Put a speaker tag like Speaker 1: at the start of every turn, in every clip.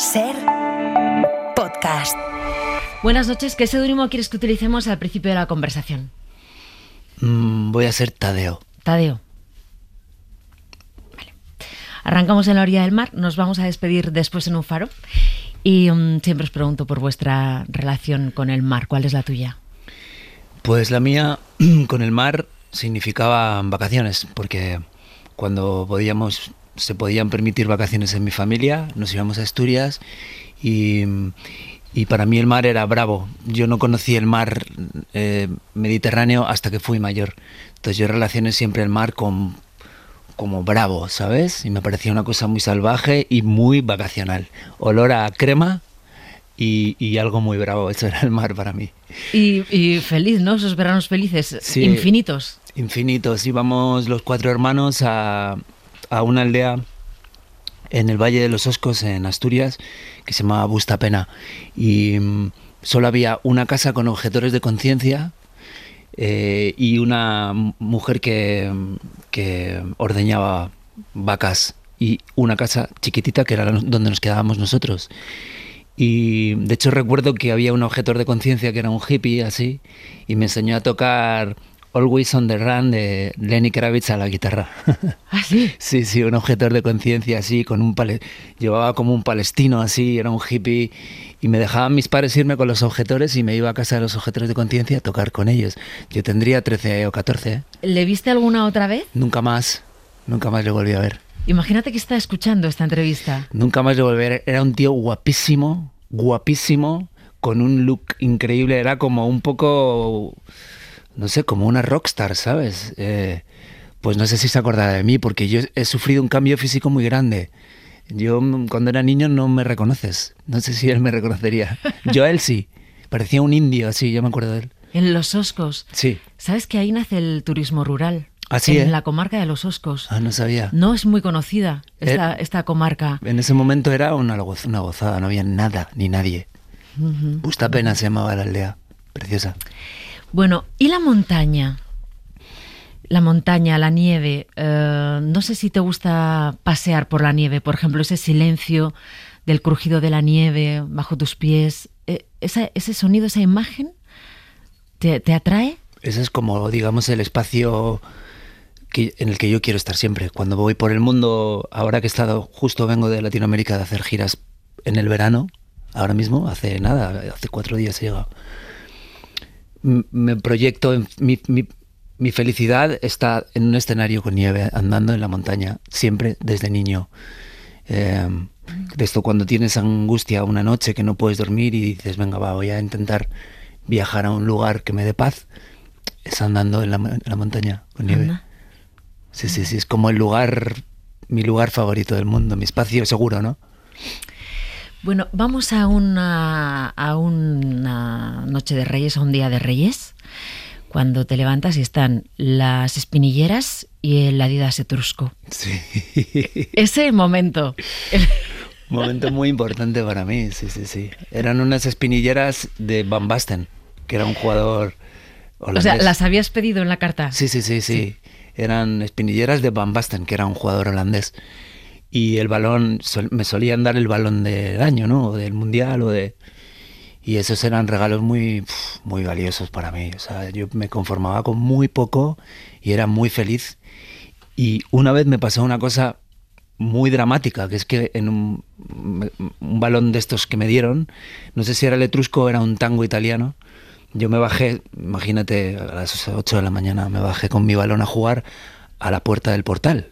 Speaker 1: Ser podcast.
Speaker 2: Buenas noches. ¿Qué seudónimo quieres que utilicemos al principio de la conversación?
Speaker 3: Voy a ser Tadeo.
Speaker 2: Tadeo. Vale. Arrancamos en la orilla del mar. Nos vamos a despedir después en un faro. Y siempre os pregunto por vuestra relación con el mar. ¿Cuál es la tuya?
Speaker 3: Pues la mía con el mar significaba vacaciones, porque cuando se podían permitir vacaciones en mi familia, nos íbamos a Asturias y para mí el mar era bravo. Yo no conocí el mar Mediterráneo hasta que fui mayor. Entonces yo relacioné siempre el mar como bravo, ¿sabes? Y me parecía una cosa muy salvaje y muy vacacional. Olor a crema y algo muy bravo. Eso era el mar para mí.
Speaker 2: Y feliz, ¿no? Esos veranos felices,
Speaker 3: sí,
Speaker 2: infinitos.
Speaker 3: Infinitos. Íbamos los 4 hermanos a una aldea en el Valle de los Oscos, en Asturias, que se llamaba Bustapena. Y solo había una casa con objetores de conciencia y una mujer que ordeñaba vacas, y una casa chiquitita que era donde nos quedábamos nosotros. Y de hecho recuerdo que había un objetor de conciencia que era un hippie así, y me enseñó a tocar Always on the Run de Lenny Kravitz a la guitarra.
Speaker 2: ¿Ah, sí?
Speaker 3: Sí, un objetor de conciencia así, llevaba como un palestino así, era un hippie, y me dejaban mis padres irme con los objetores y me iba a casa de los objetores de conciencia a tocar con ellos. Yo tendría 13 o 14. ¿Eh?
Speaker 2: ¿Le viste alguna otra vez?
Speaker 3: Nunca más le volví a ver.
Speaker 2: Imagínate que está escuchando esta entrevista.
Speaker 3: Nunca más le volví a ver. Era un tío guapísimo, con un look increíble, era como un poco, no sé, como una rockstar, ¿sabes? Pues no sé si se acordará de mí, porque yo he sufrido un cambio físico muy grande. Yo cuando era niño no me reconoces. No sé si él me reconocería. Yo a él sí. Parecía un indio así, yo me acuerdo de él.
Speaker 2: En Los Oscos.
Speaker 3: Sí.
Speaker 2: ¿Sabes que ahí nace el turismo rural?
Speaker 3: ¿Así,
Speaker 2: en la comarca de Los Oscos.
Speaker 3: Ah, no sabía.
Speaker 2: No es muy conocida esta comarca.
Speaker 3: En ese momento era una gozada, no había nada ni nadie.
Speaker 2: Uh-huh.
Speaker 3: Bustapena se llamaba la aldea. Preciosa.
Speaker 2: Bueno, ¿y la montaña? La montaña, la nieve. No sé si te gusta pasear por la nieve, por ejemplo, ese silencio del crujido de la nieve bajo tus pies. ¿Ese sonido, esa imagen, te atrae?
Speaker 3: Ese es como, digamos, el espacio en el que yo quiero estar siempre. Cuando voy por el mundo, ahora que vengo de Latinoamérica de hacer giras en el verano, ahora mismo, hace 4 días he llegado. Me proyecto, mi felicidad está en un escenario con nieve, andando en la montaña, siempre desde niño. De esto cuando tienes angustia una noche que no puedes dormir y dices, venga, voy a intentar viajar a un lugar que me dé paz, es andando en la montaña con nieve.
Speaker 2: Anda.
Speaker 3: Sí, es como mi lugar favorito del mundo, mi espacio seguro, ¿no?
Speaker 2: Bueno, vamos a una noche de Reyes, a un día de Reyes, cuando te levantas y están las espinilleras y el Adidas etrusco.
Speaker 3: Sí.
Speaker 2: Ese momento.
Speaker 3: Un momento muy importante para mí, sí. Eran unas espinilleras de Van Basten, que era un jugador holandés.
Speaker 2: O sea, ¿las habías pedido en la carta?
Speaker 3: Sí. Eran espinilleras de Van Basten, que era un jugador holandés. Y el balón, me solían dar el balón del año, ¿no? O del mundial, y esos eran regalos muy valiosos para mí. O sea, yo me conformaba con muy poco y era muy feliz. Y una vez me pasó una cosa muy dramática, que es que en un balón de estos que me dieron, no sé si era el etrusco o era un tango italiano, yo me bajé, imagínate, a las 8 de la mañana, me bajé con mi balón a jugar a la puerta del portal.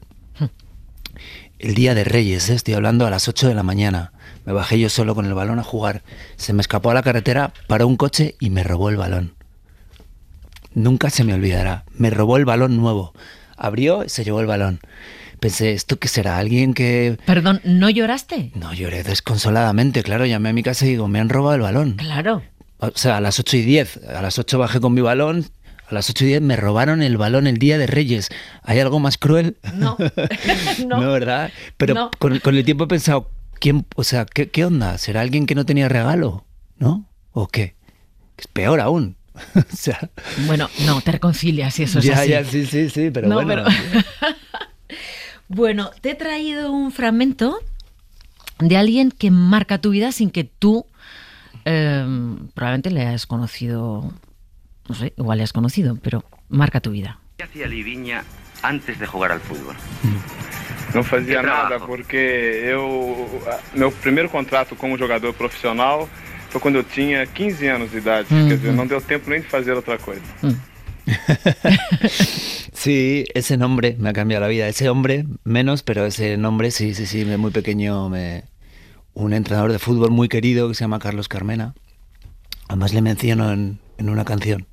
Speaker 3: El día de Reyes, estoy hablando, a las 8 de la mañana. Me bajé yo solo con el balón a jugar. Se me escapó a la carretera, paró un coche y me robó el balón. Nunca se me olvidará. Me robó el balón nuevo. Abrió y se llevó el balón. Pensé, ¿esto qué será? ¿Alguien que...?
Speaker 2: Perdón, ¿no lloraste?
Speaker 3: No, lloré desconsoladamente, claro. Llamé a mi casa y digo, me han robado el balón.
Speaker 2: Claro.
Speaker 3: O sea, a las 8:10. A las 8 bajé con mi balón. A las 8:10 me robaron el balón el día de Reyes. ¿Hay algo más cruel?
Speaker 2: No.
Speaker 3: No, ¿verdad? Pero
Speaker 2: no.
Speaker 3: Con el tiempo he pensado, ¿qué onda? ¿Será alguien que no tenía regalo? ¿No? ¿O qué? Es peor aún. O sea,
Speaker 2: bueno, no, te reconcilias y eso es así.
Speaker 3: Ya, sí, pero
Speaker 2: no,
Speaker 3: bueno.
Speaker 2: Bueno, te he traído un fragmento de alguien que marca tu vida sin que tú probablemente le hayas conocido, no sé, igual le has conocido, pero marca tu vida.
Speaker 4: ¿Qué hacía Livinha antes de jugar al fútbol?
Speaker 5: Não fazia
Speaker 4: Que
Speaker 5: nada,
Speaker 4: trabalho?
Speaker 5: porque meu primeiro contrato como jogador profissional foi quando eu tinha 15 anos de idade. Quer dizer, não deu tempo nem de fazer outra coisa.
Speaker 3: Sí, ese nombre me ha cambiado la vida. Ese hombre menos, pero ese nombre sí, de muy pequeño un entrenador de fútbol muy querido que se llama Carlos Carmena. Además le menciono en una canción.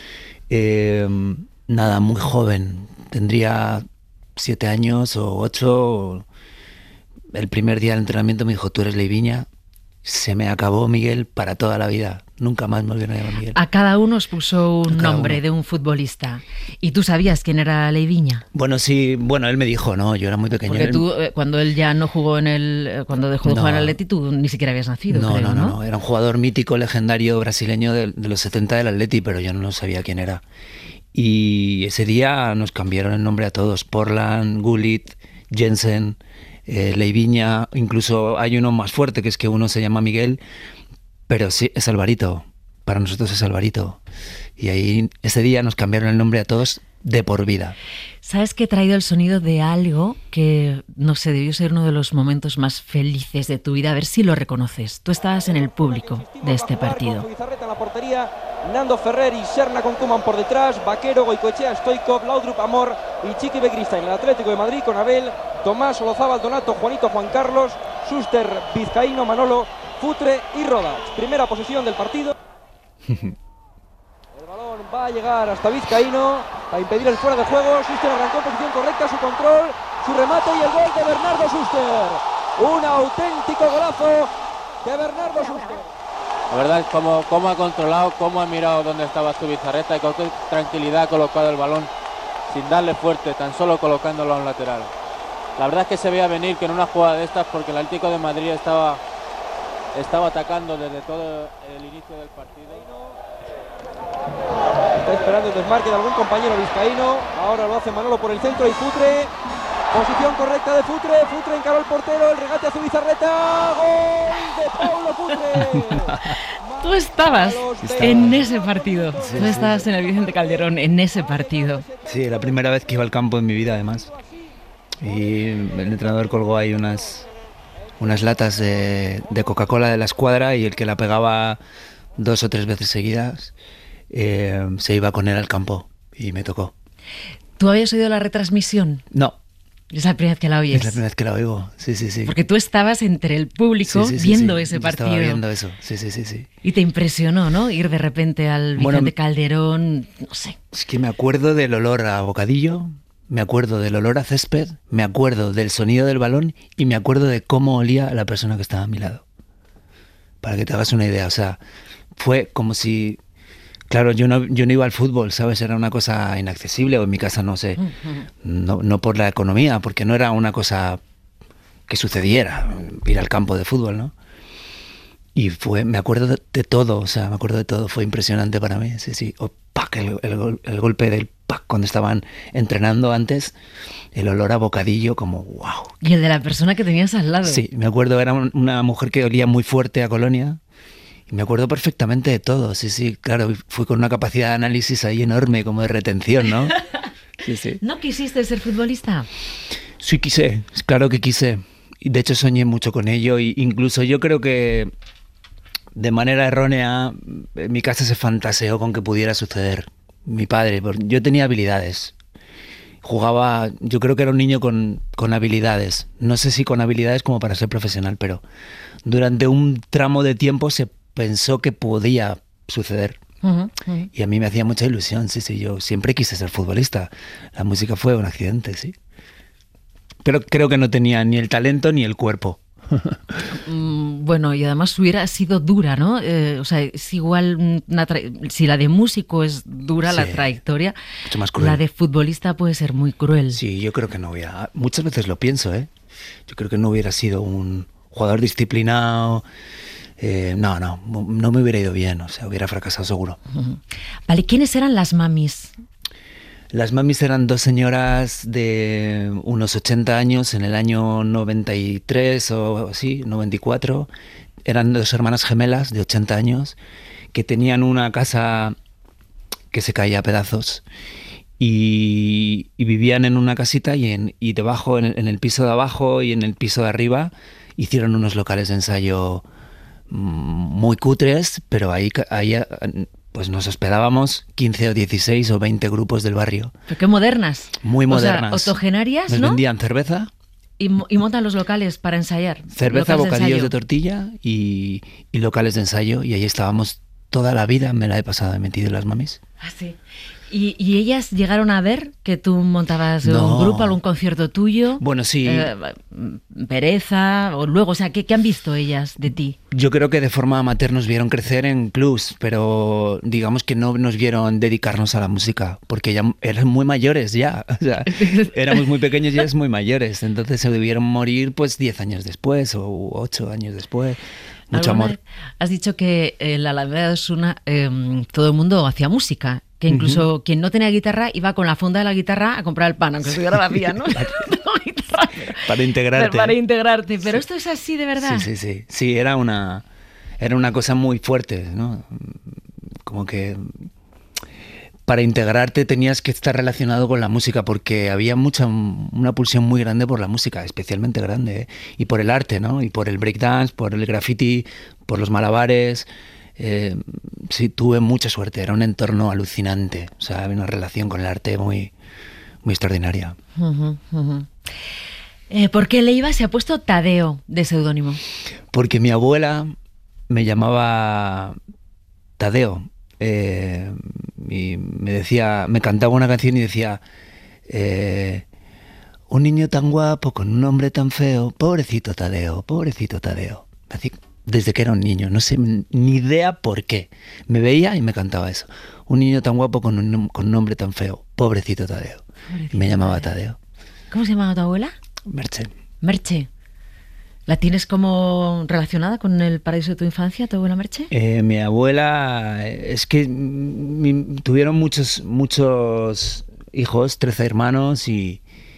Speaker 3: Nada, muy joven. Tendría 7 años o 8. El primer día del entrenamiento me dijo, tú eres Livinha. Se me acabó, Miguel, para toda la vida. Nunca más me volvieron a llamar Miguel.
Speaker 2: A cada uno os puso un nombre
Speaker 3: uno.
Speaker 2: de un futbolista. ¿Y tú sabías quién era Livinha?
Speaker 3: Bueno, sí, bueno, él me dijo, no, yo era muy pequeño.
Speaker 2: Porque tú, cuando él ya no jugó cuando dejó de jugar en el Atleti, tú ni siquiera habías nacido,
Speaker 3: No,
Speaker 2: creo, ¿no?
Speaker 3: no. Era un jugador mítico, legendario, brasileño de los 70 del Atleti, pero yo no sabía quién era. Y ese día nos cambiaron el nombre a todos. Portland, Gullit, Jensen, Livinha, incluso hay uno más fuerte, que es que uno se llama Miguel, pero sí, es Alvarito. Para nosotros es Alvarito. Y ahí, ese día nos cambiaron el nombre a todos de por vida.
Speaker 2: ¿Sabes que he traído el sonido de algo que, no sé, debió ser uno de los momentos más felices de tu vida? A ver si lo reconoces. Tú estabas en el público de este partido.
Speaker 6: Zubizarreta en la portería, Nando Ferrer y Serna con Koeman por detrás, Vaquero, Goicoechea, Stoikov, Laudrup, Amor y Chiqui Begiristain. En el Atlético de Madrid con Abel, Tomás, Olazábal, Donato, Juanito, Juan Carlos, Schuster, Vizcaíno, Manolo, Futre y Rodas. Primera posesión del partido. El balón va a llegar hasta Vizcaíno para impedir el fuera de juego. Schuster arrancó en posición correcta, su control, su remate y el gol de Bernardo Schuster. Un auténtico golazo de Bernardo Schuster.
Speaker 7: La verdad es cómo ha controlado, cómo ha mirado dónde estaba Zubizarreta y con qué tranquilidad ha colocado el balón sin darle fuerte, tan solo colocándolo a un lateral. La verdad es que se veía venir que en una jugada de estas, porque el Atlético de Madrid estaba atacando desde todo el inicio del partido.
Speaker 6: Está esperando el desmarque de algún compañero vizcaíno. Ahora lo hace Manolo por el centro y Futre. Posición correcta de Futre. Futre encaró al portero. El regate a Zubizarreta. ¡Gol de Paulo Futre!
Speaker 2: Tú estabas
Speaker 3: Estaba.
Speaker 2: en ese partido.
Speaker 3: Sí,
Speaker 2: Tú
Speaker 3: sí.
Speaker 2: estabas en el Vicente Calderón en ese partido.
Speaker 3: Sí, la primera vez que iba al campo en mi vida, además. Y el entrenador colgó ahí unas latas de Coca-Cola de la escuadra y el que la pegaba 2 o 3 veces seguidas se iba con él al campo y me tocó.
Speaker 2: ¿Tú habías oído la retransmisión?
Speaker 3: No,
Speaker 2: Es la primera vez que la oyes.
Speaker 3: es la primera vez que la oigo. Sí.
Speaker 2: Porque tú estabas entre el público viendo ese
Speaker 3: Yo
Speaker 2: partido.
Speaker 3: estaba viendo eso, sí.
Speaker 2: Y te impresionó, ¿no? Ir de repente al Vicente
Speaker 3: Bueno,
Speaker 2: Calderón, no sé.
Speaker 3: Es que me acuerdo del olor a bocadillo, me acuerdo del olor a césped, me acuerdo del sonido del balón y me acuerdo de cómo olía la persona que estaba a mi lado. Para que te hagas una idea, o sea, fue como si... Claro, yo no iba al fútbol, ¿sabes? Era una cosa inaccesible, o en mi casa no sé, no por la economía, porque no era una cosa que sucediera, ir al campo de fútbol, ¿no? Y me acuerdo de todo, o sea, me acuerdo de todo, fue impresionante para mí, sí. O ¡pac! El golpe del ¡pac! Cuando estaban entrenando antes, el olor a bocadillo como ¡wow!
Speaker 2: Y el de la persona que tenías al lado.
Speaker 3: Sí, me acuerdo, era una mujer que olía muy fuerte a Colonia. Y me acuerdo perfectamente de todo, sí, claro, fui con una capacidad de análisis ahí enorme, como de retención, ¿no? Sí.
Speaker 2: ¿No quisiste ser futbolista?
Speaker 3: Sí quise, claro que quise. Y de hecho soñé mucho con ello, e incluso yo creo que de manera errónea en mi casa se fantaseó con que pudiera suceder. Mi padre, yo tenía habilidades. Jugaba, yo creo que era un niño con habilidades. No sé si con habilidades como para ser profesional, pero durante un tramo de tiempo se pensó que podía suceder. Y a mí me hacía mucha ilusión, sí, yo siempre quise ser futbolista. La música fue un accidente, sí. Pero creo que no tenía ni el talento ni el cuerpo.
Speaker 2: Bueno, y además hubiera sido dura, ¿no? O sea, es igual, si la de músico es dura,
Speaker 3: Sí,
Speaker 2: la trayectoria,
Speaker 3: mucho más cruel.
Speaker 2: la de futbolista puede ser muy cruel.
Speaker 3: Sí, yo creo que no hubiera... Muchas veces lo pienso, ¿eh? Yo creo que no hubiera sido un jugador disciplinado. No me hubiera ido bien, o sea, hubiera fracasado seguro.
Speaker 2: Vale, ¿quiénes eran las mamis?
Speaker 3: Las mamis eran dos señoras de unos 80 años en el año 93 o así, 94. Eran dos hermanas gemelas de 80 años que tenían una casa que se caía a pedazos y vivían en una casita y debajo, en el piso de abajo y en el piso de arriba, hicieron unos locales de ensayo muy cutres, pero ahí pues nos hospedábamos 15 o 16 o 20 grupos del barrio.
Speaker 2: Pero qué modernas.
Speaker 3: Muy modernas.
Speaker 2: O sea, octogenarias,
Speaker 3: nos
Speaker 2: ¿no?
Speaker 3: vendían cerveza.
Speaker 2: Y montan los locales para ensayar.
Speaker 3: Cerveza,
Speaker 2: locales
Speaker 3: bocadillos
Speaker 2: ensayo.
Speaker 3: de tortilla y locales de ensayo. Y ahí estábamos toda la vida, me la he pasado metido en las mamis.
Speaker 2: Ah, sí. ¿Y ellas llegaron a ver que tú montabas
Speaker 3: No.
Speaker 2: un grupo, algún concierto tuyo?
Speaker 3: Bueno, sí.
Speaker 2: Pereza, o luego, o sea, ¿qué han visto ellas de ti?
Speaker 3: Yo creo que de forma amateur nos vieron crecer en clubs, pero digamos que no nos vieron dedicarnos a la música, porque ya eran muy mayores ya. O sea, éramos muy pequeños y ellas muy mayores, entonces se debieron morir pues 10 años después o 8 años después. Mucho
Speaker 2: ¿Alguna
Speaker 3: amor.
Speaker 2: vez has dicho que en la Alameda de Osuna todo el mundo hacía música, que incluso quien no tenía guitarra iba con la funda de la guitarra a comprar el pan, aunque estuviera vacía, ¿no?
Speaker 3: Para integrarte.
Speaker 2: Para integrarte. Pero esto es así de verdad.
Speaker 3: Sí. Sí, era una cosa muy fuerte, ¿no? Como que para integrarte tenías que estar relacionado con la música porque había una pulsión muy grande por la música, especialmente grande, ¿eh? Y por el arte, ¿no? Y por el breakdance, por el graffiti, por los malabares. Sí, tuve mucha suerte, era un entorno alucinante, o sea, había una relación con el arte muy, muy extraordinaria.
Speaker 2: ¿Por qué Leiva se ha puesto Tadeo de seudónimo?
Speaker 3: Porque mi abuela me llamaba Tadeo. Y me cantaba una canción y decía, un niño tan guapo con un nombre tan feo, pobrecito Tadeo, pobrecito Tadeo. Así, desde que era un niño, no sé ni idea por qué. Me veía y me cantaba eso. Un niño tan guapo con un nombre tan feo, pobrecito Tadeo.
Speaker 2: Pobrecito
Speaker 3: Y me llamaba Tadeo.
Speaker 2: ¿Cómo se llamaba tu abuela?
Speaker 3: Merche.
Speaker 2: Merche. ¿La tienes como relacionada con el paraíso de tu infancia, tu abuela Merche?
Speaker 3: Mi abuela, es que tuvieron muchos hijos, 13 hermanos y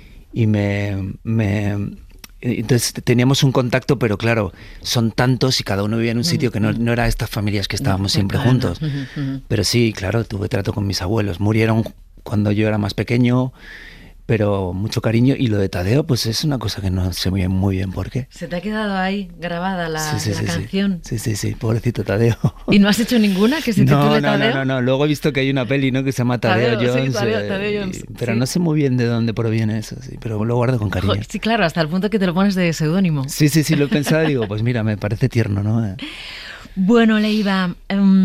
Speaker 3: entonces teníamos un contacto, pero claro, son tantos y cada uno vivía en un sitio que no era estas familias que estábamos siempre juntos. Pero sí, claro, tuve trato con mis abuelos. Murieron cuando yo era más pequeño, pero mucho cariño. Y lo de Tadeo, pues es una cosa que no sé muy bien por qué.
Speaker 2: ¿Se te ha quedado ahí grabada la canción?
Speaker 3: Sí, pobrecito Tadeo.
Speaker 2: ¿Y no has hecho ninguna que se titule Tadeo?
Speaker 3: No. Luego he visto que hay una peli, ¿no?, que se llama Tadeo Jones.
Speaker 2: Sí, Tadeo Jones.
Speaker 3: Pero
Speaker 2: sí.
Speaker 3: no sé muy bien de dónde proviene eso, sí, pero lo guardo con cariño.
Speaker 2: Sí, claro, hasta el punto que te lo pones de seudónimo.
Speaker 3: Sí, lo he pensado y digo, pues mira, me parece tierno, ¿no?
Speaker 2: Bueno, Leiva,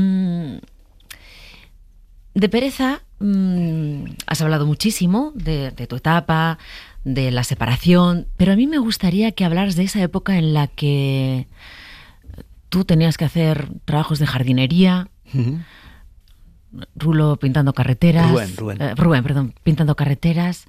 Speaker 2: de Pereza has hablado muchísimo de tu etapa, de la separación, pero a mí me gustaría que hablaras de esa época en la que tú tenías que hacer trabajos de jardinería, Rulo pintando carreteras, Rubén, pintando carreteras.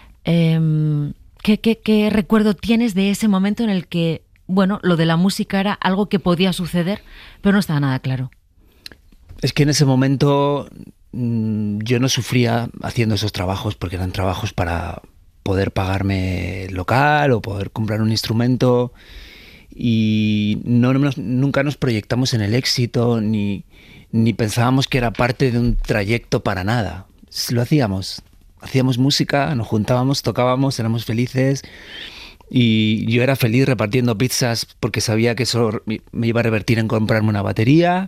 Speaker 2: ¿Qué recuerdo tienes de ese momento en el que, bueno, lo de la música era algo que podía suceder, pero no estaba nada claro?
Speaker 3: Es que en ese momento yo no sufría haciendo esos trabajos porque eran trabajos para poder pagarme el local o poder comprar un instrumento y nunca nos proyectamos en el éxito ni pensábamos que era parte de un trayecto para nada. Lo hacíamos música, nos juntábamos, tocábamos, éramos felices y yo era feliz repartiendo pizzas porque sabía que eso me iba a revertir en comprarme una batería.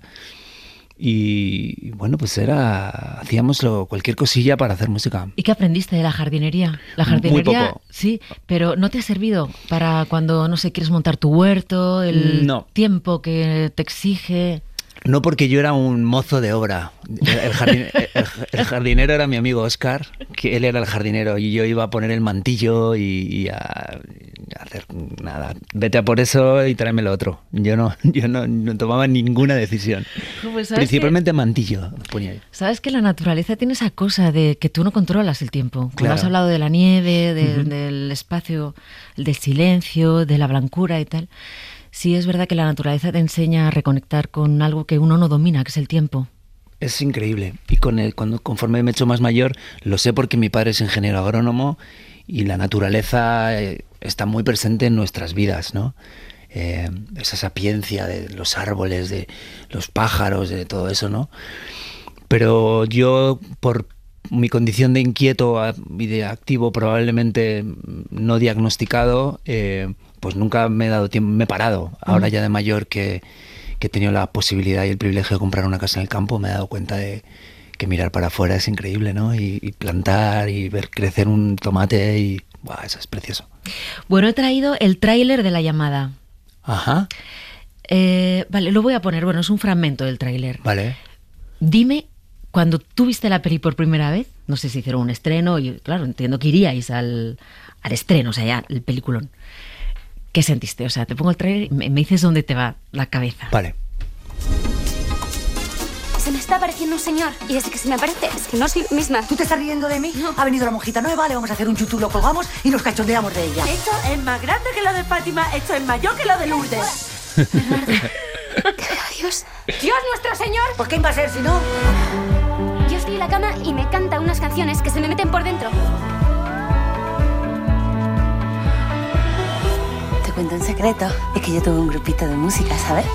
Speaker 3: Y bueno, pues hacíamos cualquier cosilla para hacer música.
Speaker 2: ¿Y qué aprendiste de la jardinería? La jardinería,
Speaker 3: muy poco.
Speaker 2: Sí, pero ¿no te ha servido para cuando, no sé, quieres montar tu huerto, el tiempo que te exige?
Speaker 3: No, porque yo era un mozo de obra. El jardinero era mi amigo Óscar, que él era el jardinero y yo iba a poner el mantillo y a hacer nada. Vete a por eso y tráeme lo otro. Yo no tomaba ninguna decisión.
Speaker 2: Pues
Speaker 3: principalmente mantillo ponía yo.
Speaker 2: Sabes que la naturaleza tiene esa cosa de que tú no controlas el tiempo. Cuando
Speaker 3: Claro.
Speaker 2: has hablado de la nieve, del espacio, del silencio, de la blancura y tal. Sí, es verdad que la naturaleza te enseña a reconectar con algo que uno no domina, que es el tiempo.
Speaker 3: Es increíble. Y conforme me he hecho más mayor, lo sé porque mi padre es ingeniero agrónomo y la naturaleza está muy presente en nuestras vidas, ¿no? Esa sapiencia de los árboles, de los pájaros, de todo eso, ¿no? Pero yo, por mi condición de inquieto y de activo, probablemente no diagnosticado, pues nunca me he dado tiempo, me he parado. Ahora ya de mayor que he tenido la posibilidad y el privilegio de comprar una casa en el campo, me he dado cuenta de que mirar para afuera es increíble, ¿no? Y plantar y ver crecer un tomate y... ¡buah! Eso es precioso.
Speaker 2: Bueno, he traído el tráiler de La llamada.
Speaker 3: Ajá.
Speaker 2: Vale, lo voy a poner. Bueno, es un fragmento del tráiler.
Speaker 3: Vale.
Speaker 2: Dime, cuando tú viste la peli por primera vez, no sé si hicieron un estreno, y claro, entiendo que iríais al estreno, o sea, ya, el peliculón. ¿Qué sentiste? O sea, te pongo el tráiler y me dices dónde te va la cabeza.
Speaker 3: Vale.
Speaker 8: Se me está apareciendo un señor. Y desde que se me aparece, es que no soy la misma.
Speaker 9: ¿Tú te estás riendo de mí?
Speaker 8: No.
Speaker 9: Ha venido la monjita nueva, le vamos a hacer un YouTube, lo colgamos y nos cachondeamos de ella.
Speaker 10: Esto es más grande que lo de Fátima, esto es mayor que lo de Lourdes.
Speaker 8: Dios. ¡Dios nuestro Señor!
Speaker 9: ¿Por quién va a ser si no?
Speaker 8: Yo estoy en la cama y me canta unas canciones que se me meten por dentro.
Speaker 10: Te cuento un secreto. Es que yo tuve un grupito de música, ¿sabes?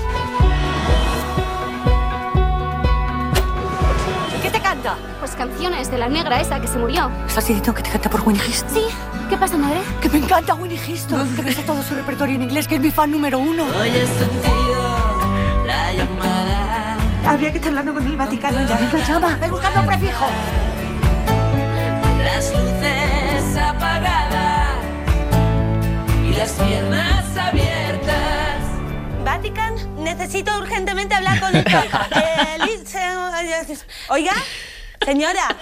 Speaker 9: ¿Qué te canta?
Speaker 8: Pues canciones de la negra esa que se murió.
Speaker 9: ¿Estás diciendo que te canta por Winnie Houston?
Speaker 8: Sí. ¿Qué pasa, madre?
Speaker 9: Que me encanta Winnie Houston. Que me sé todo su repertorio en inglés, que es mi fan número 1.
Speaker 10: Oye, sentido la llamada.
Speaker 9: Habría que estar hablando con el Vaticano ya. ¿Quién la llama? Ven buscando un prefijo.
Speaker 10: Las luces apagadas y las piernas abiertas. Vatican, necesito urgentemente hablar con el Papa. Oiga, señora.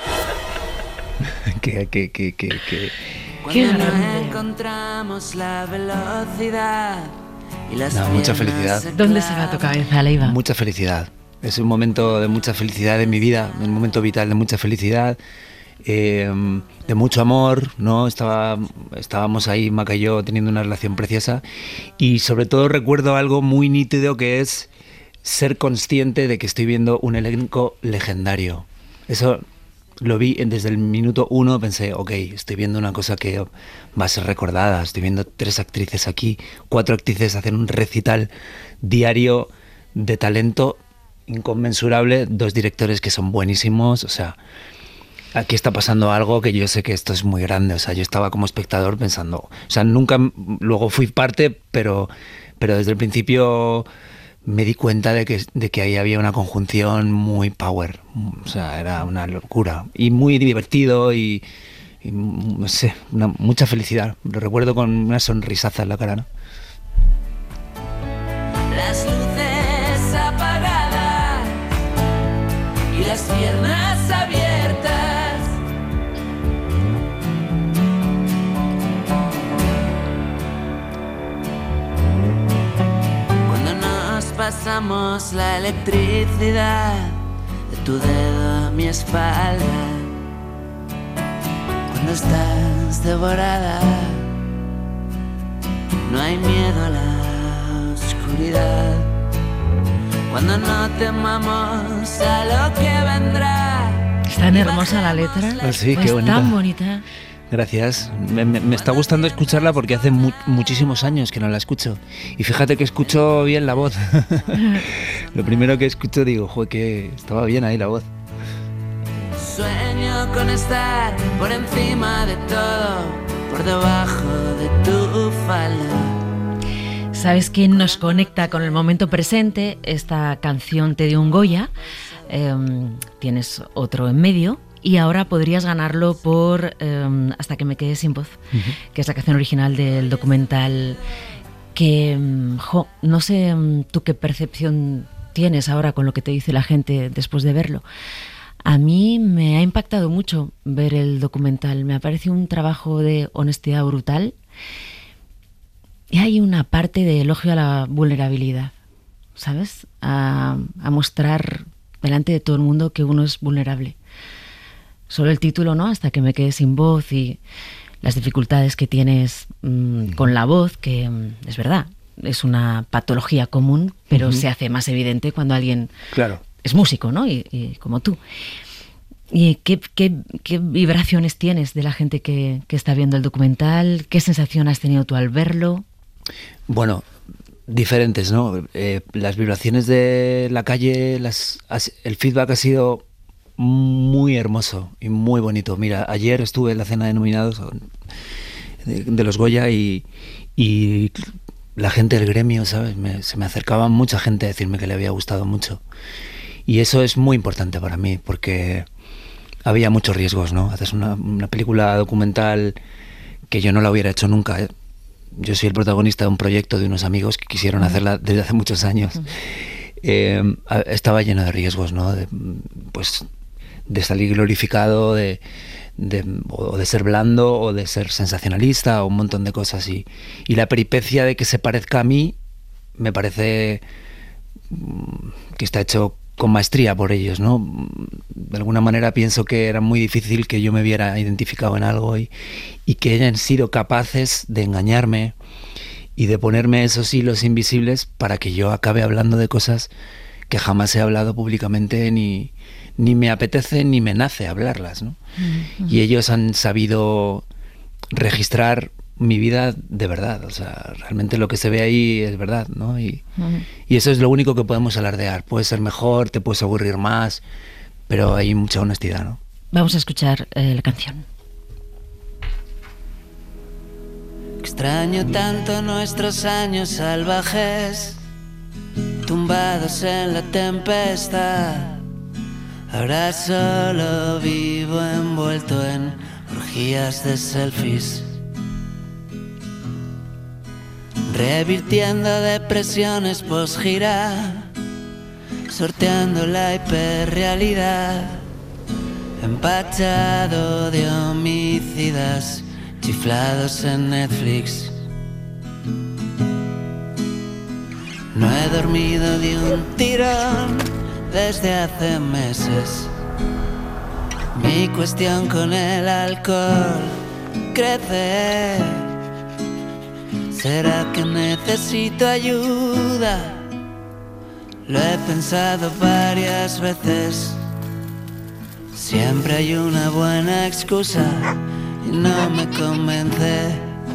Speaker 2: Qué
Speaker 10: Cuando
Speaker 2: grande.
Speaker 10: encontramos la velocidad y las
Speaker 3: Mucha
Speaker 10: piernas
Speaker 3: felicidad.
Speaker 10: se
Speaker 2: ¿Dónde se va tu cabeza, Leiva?
Speaker 3: Mucha felicidad. Es un momento de mucha felicidad en mi vida, un momento vital de mucha felicidad, de mucho amor, ¿no? Estábamos ahí, Maca y yo, teniendo una relación preciosa y sobre todo recuerdo algo muy nítido que es ser consciente de que estoy viendo un elenco legendario. Eso lo vi desde el minuto 1, pensé, ok, estoy viendo una cosa que va a ser recordada, estoy viendo 3 actrices aquí, 4 actrices hacen un recital diario de talento inconmensurable, 2 directores que son buenísimos, o sea, aquí está pasando algo que yo sé que esto es muy grande, o sea, yo estaba como espectador pensando, o sea, nunca, luego fui parte, pero desde el principio me di cuenta de que ahí había una conjunción muy power, o sea, era una locura, y muy divertido y no sé, mucha felicidad, lo recuerdo con una sonrisaza en la cara, ¿no?
Speaker 10: Las luces apagadas y las piernas abiertas. Cuando nos pasamos la electricidad de tu dedo a mi espalda. Cuando estás devorada, no hay miedo a la oscuridad. Cuando no temamos a lo que vendrá.
Speaker 2: Es tan hermosa la letra.
Speaker 3: Ah, sí,
Speaker 2: Pues
Speaker 3: qué bonita.
Speaker 2: tan bonita.
Speaker 3: Gracias. Me está gustando escucharla porque hace muchísimos años que no la escucho. Y fíjate que escucho bien la voz. Lo primero que escucho digo, joder, que estaba bien ahí la voz.
Speaker 10: Sueño con estar por encima de todo, por debajo de tu falda.
Speaker 2: ¿Sabes quién nos conecta con el momento presente? Esta canción te dio un Goya. Tienes otro en medio. Y ahora podrías ganarlo por Hasta que me quede sin voz, que es la canción original del documental que, no sé tú qué percepción tienes ahora con lo que te dice la gente después de verlo. A mí me ha impactado mucho ver el documental, me ha parecido un trabajo de honestidad brutal y hay una parte de elogio a la vulnerabilidad, ¿sabes? A mostrar delante de todo el mundo que uno es vulnerable. Solo el título, ¿no? Hasta que me quede sin voz y las dificultades que tienes con la voz, que es verdad, es una patología común, pero se hace más evidente cuando alguien
Speaker 3: Claro.
Speaker 2: es músico, ¿no? Y como tú. ¿Y qué vibraciones tienes de la gente que está viendo el documental? ¿Qué sensación has tenido tú al verlo?
Speaker 3: Bueno, diferentes, ¿no? Las vibraciones de la calle, el feedback ha sido muy hermoso y muy bonito. Mira, ayer estuve en la cena de nominados de los Goya y la gente del gremio, ¿sabes? Se me acercaba mucha gente a decirme que le había gustado mucho. Y eso es muy importante para mí, porque había muchos riesgos, ¿no? Haces una película documental que yo no la hubiera hecho nunca, ¿eh? Yo soy el protagonista de un proyecto de unos amigos que quisieron hacerla desde hace muchos años. Estaba lleno de riesgos, ¿no? De salir glorificado, o de ser blando, o de ser sensacionalista, o un montón de cosas. Y la peripecia de que se parezca a mí, me parece que está hecho con maestría por ellos, ¿no? De alguna manera pienso que era muy difícil que yo me viera identificado en algo y que hayan sido capaces de engañarme y de ponerme esos hilos invisibles para que yo acabe hablando de cosas que jamás he hablado públicamente ni me apetece ni me nace hablarlas, ¿no? Y ellos han sabido registrar mi vida de verdad, o sea, realmente lo que se ve ahí es verdad, ¿no? Y eso es lo único que podemos alardear. Puede ser mejor, te puedes aburrir más, pero hay mucha honestidad, ¿no?
Speaker 2: Vamos a escuchar la canción.
Speaker 10: Extraño tanto nuestros años salvajes, tumbados en la tempestad. Ahora solo vivo envuelto en orgías de selfies, revirtiendo depresiones post-gira, sorteando la hiperrealidad, empachado de homicidas chiflados en Netflix. No he dormido de un tirón desde hace meses. Mi cuestión con el alcohol crece. ¿Será que necesito ayuda? Lo he pensado varias veces. Siempre hay una buena excusa y no me convence.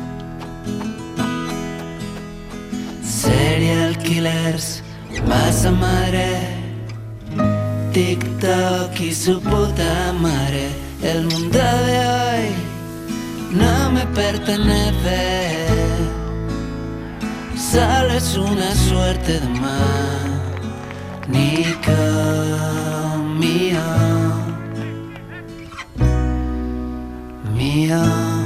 Speaker 10: Serial killers, masa madre, TikTok y su puta madre. El mundo de hoy no me pertenece. Solo es una suerte de mío.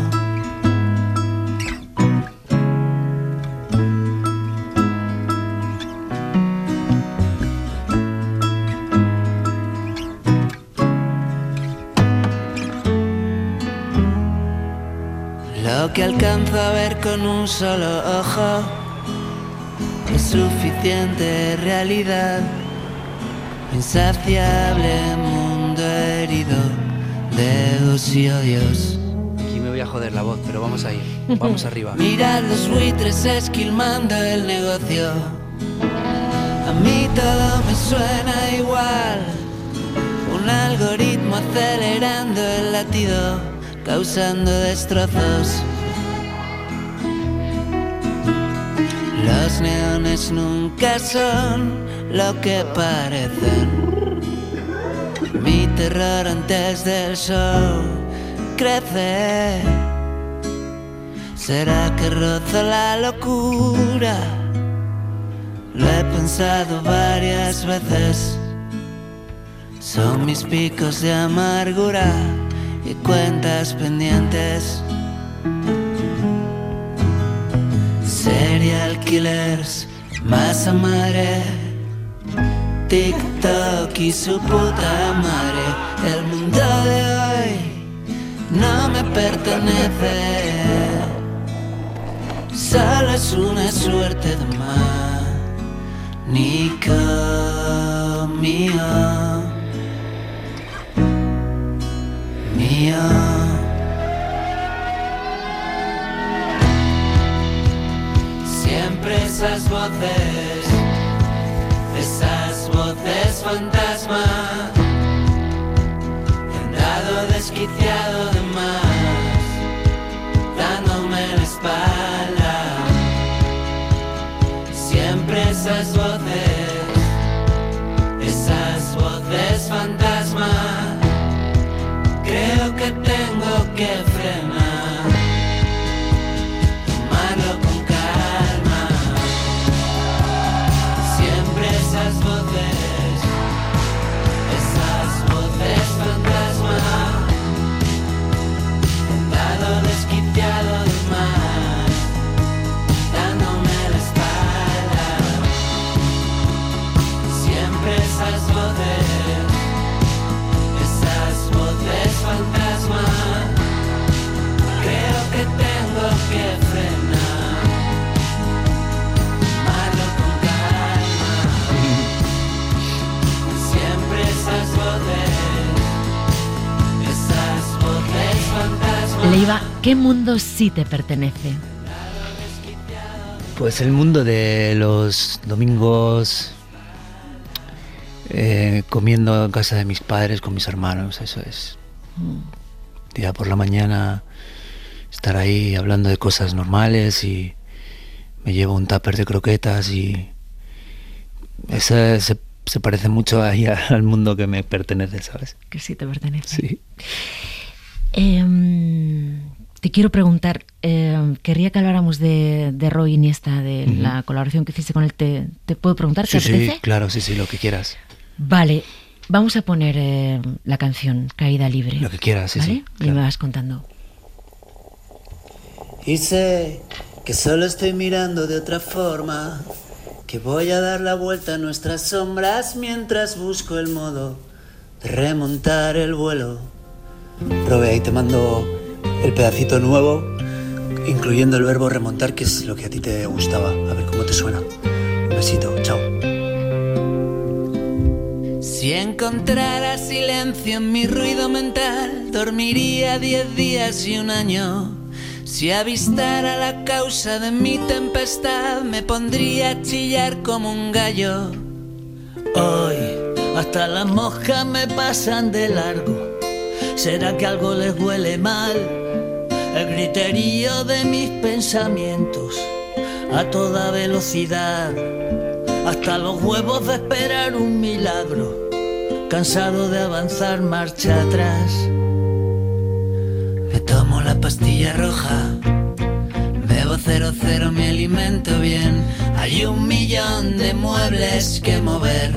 Speaker 10: Lo que alcanzo a ver con un solo ojo es suficiente realidad. Insaciable mundo herido de egos y odios.
Speaker 3: Aquí me voy a joder la voz, pero vamos a ir, vamos arriba.
Speaker 10: Mirad los buitres esquilmando el negocio. A mí todo me suena igual. Un algoritmo acelerando el latido, causando destrozos. Los neones nunca son lo que parecen. Mi terror antes del show crece. ¿Será que rozo la locura? Lo he pensado varias veces. Son mis picos de amargura y cuentas pendientes. Serial killers, masa madre, TikTok y su puta madre. El mundo de hoy no me pertenece. Solo es una suerte de mío. Siempre esas voces esas voces fantasma, andado desquiciado de más, dándome la espalda, siempre esas voces fantasma, creo que tengo que frenar, tomarlo con calma, siempre esas voces fantasma, andado desquiciado de más, dándome la espalda, siempre esas voces fantasma, creo que tengo que frenar, tomarlo con calma, siempre esas voces fantasma.
Speaker 2: Leiva, ¿qué mundo sí te pertenece?
Speaker 3: Pues el mundo de los domingos comiendo en casa de mis padres con mis hermanos, eso es. Día por la mañana estar ahí hablando de cosas normales y me llevo un tupper de croquetas y ese se parece mucho ahí al mundo que me pertenece, ¿sabes?
Speaker 2: Que sí te pertenece.
Speaker 3: Sí.
Speaker 2: Te quiero preguntar, querría que habláramos de Roy Iniesta, de la colaboración que hiciste con él. ¿Te puedo preguntar? ¿Te apetece?
Speaker 3: Sí, claro, sí, lo que quieras.
Speaker 2: Vale, vamos a poner la canción Caída Libre.
Speaker 3: Lo que quieras, sí,
Speaker 2: ¿vale?
Speaker 3: sí.
Speaker 2: Y me vas contando.
Speaker 10: Y sé que solo estoy mirando de otra forma, que voy a dar la vuelta a nuestras sombras mientras busco el modo de remontar el vuelo. Robe, ahí te mando el pedacito nuevo, incluyendo el verbo remontar, que es lo que a ti te gustaba. A ver cómo te suena. Un besito, chao. Si encontrara silencio en mi ruido mental, dormiría 10 días y un año. Si avistara la causa de mi tempestad, me pondría a chillar como un gallo. Hoy hasta las moscas me pasan de largo. ¿Será que algo les huele mal? El griterío de mis pensamientos a toda velocidad, hasta los huevos de esperar un milagro, cansado de avanzar marcha atrás. Me tomo la pastilla roja, bebo 00, me alimento bien. Hay 1.000.000 de muebles que mover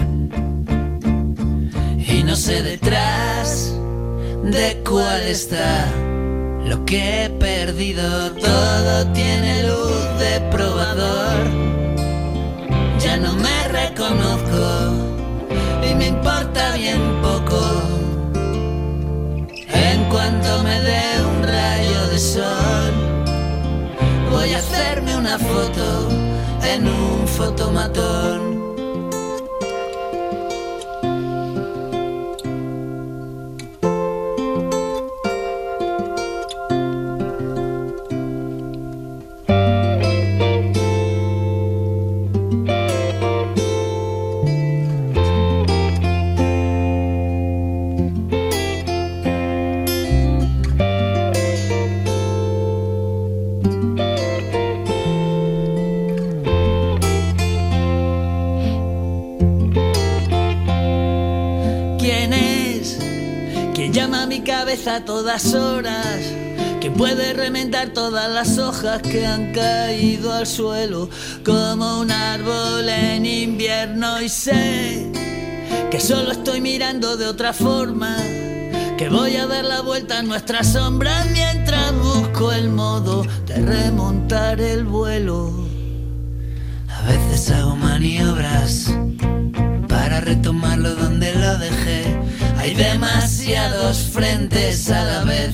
Speaker 10: y no sé detrás de cuál está lo que he perdido. Todo tiene luz de probador, ya no me reconozco y me importa bien poco. En cuanto me dé un rayo de sol, voy a hacerme una foto en un fotomatón. A todas horas, que puede remendar todas las hojas que han caído al suelo como un árbol en invierno. Y sé que solo estoy mirando de otra forma, que voy a dar la vuelta a nuestras sombras mientras busco el modo de remontar el vuelo. A veces hago maniobras para retomarlo donde lo dejé. Hay demasiados frentes a la vez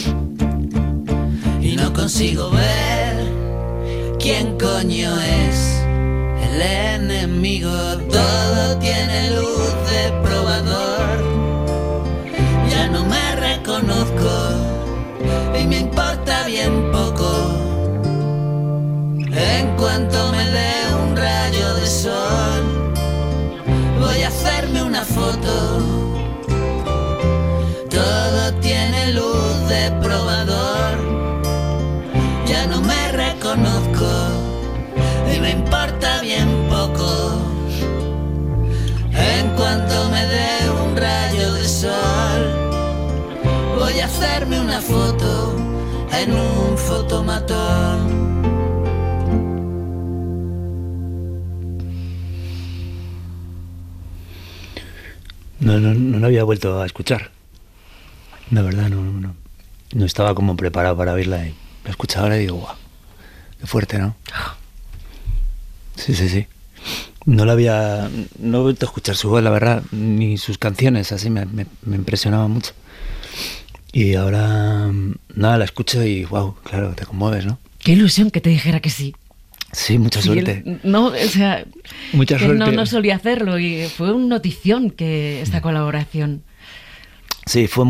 Speaker 10: y no consigo ver quién coño es el enemigo. Todo tiene luz de probador, ya no me reconozco y me importa bien poco. En cuanto me dé un rayo de sol, foto. Todo tiene luz de probador. Ya no me reconozco y me importa bien poco. En cuanto me dé un rayo de sol, voy a hacerme una foto en un fotomatón.
Speaker 3: No lo había vuelto a escuchar. La verdad, no estaba como preparado para oírla. Y la escucho ahora y digo, guau, qué fuerte, ¿no? Sí. No he vuelto a escuchar su voz, la verdad, ni sus canciones, así me impresionaba mucho. Y ahora, nada, la escucho y, wow, claro, te conmueves, ¿no?
Speaker 2: Qué ilusión que te dijera que sí.
Speaker 3: Sí, mucha suerte.
Speaker 2: Mucha
Speaker 3: suerte.
Speaker 2: No solía hacerlo y fue una notición que esta colaboración.
Speaker 3: Sí, fue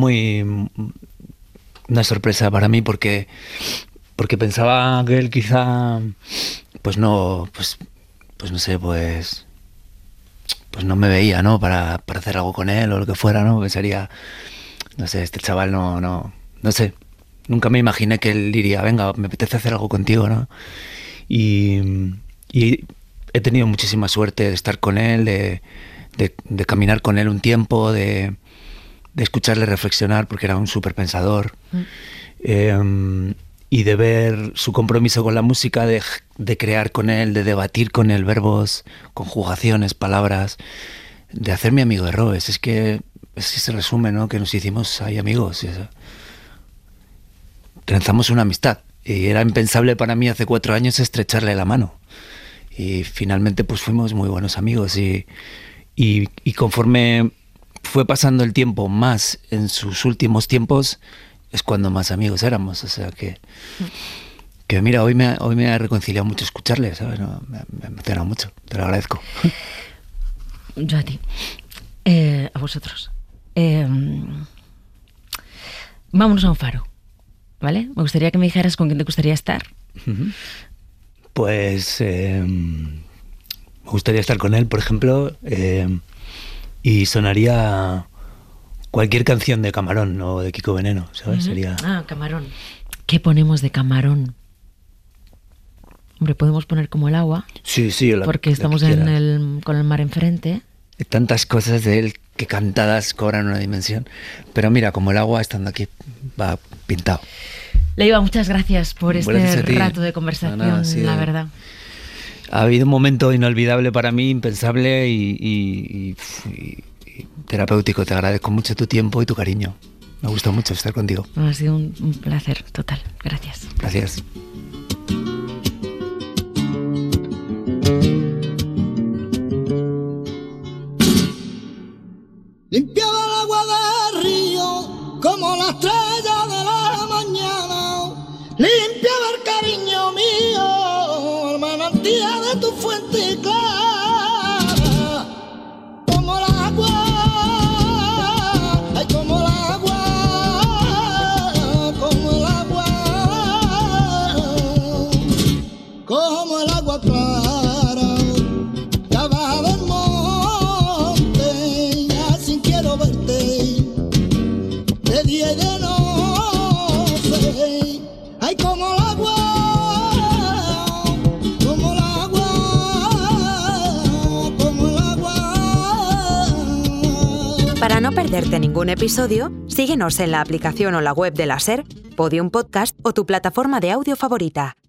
Speaker 3: una sorpresa para mí porque pensaba que él quizá, pues no me veía, ¿no? Para hacer algo con él o lo que fuera, ¿no? Pensaría, no sé, este chaval no sé. Nunca me imaginé que él diría, venga, me apetece hacer algo contigo, ¿no? Y he tenido muchísima suerte de estar con él, de caminar con él un tiempo, de escucharle reflexionar, porque era un súper pensador, y de ver su compromiso con la música, de crear con él, de debatir con él verbos, conjugaciones, palabras, de hacerme amigo de Robes. Es que se resume, ¿no? Que nos hicimos ahí amigos. Trenzamos una amistad. Y era impensable para mí hace 4 años estrecharle la mano. Y finalmente pues fuimos muy buenos amigos. Y conforme fue pasando el tiempo más en sus últimos tiempos, es cuando más amigos éramos. O sea que mira, hoy me ha reconciliado mucho escucharle, ¿sabes? No, me ha emocionado mucho. Te lo agradezco.
Speaker 2: Yo a ti. A vosotros. Vámonos a un faro. ¿Vale? Me gustaría que me dijeras con quién te gustaría estar.
Speaker 3: Pues me gustaría estar con él, por ejemplo, y sonaría cualquier canción de Camarón o de Kiko Veneno, ¿sabes? Sería...
Speaker 2: Camarón. ¿Qué ponemos de Camarón? Hombre, podemos poner Como el agua.
Speaker 3: Sí,
Speaker 2: porque estamos con el mar enfrente.
Speaker 3: Hay tantas cosas de él que cantadas cobran una dimensión. Pero mira, Como el agua, estando aquí, va pintado.
Speaker 2: Leiva, muchas gracias por este rato de conversación, sí, la verdad.
Speaker 3: Ha habido un momento inolvidable para mí, impensable y terapéutico. Te agradezco mucho tu tiempo y tu cariño. Me ha gustado mucho estar contigo.
Speaker 2: Ha sido un placer total. Gracias.
Speaker 3: Gracias.
Speaker 11: Limpiaba el agua del río como la estrella de la mañana. Limpiaba el cariño mío, el manantial de tu fuente clara. Como el agua, ay, como el agua, como el agua, como el agua clara. Ya baja del monte, ya sin quiero verte, de día y de noche. Ay, como el agua, como el agua, como el agua.
Speaker 1: Para no perderte ningún episodio, síguenos en la aplicación o la web de la SER, Podium Podcast o tu plataforma de audio favorita.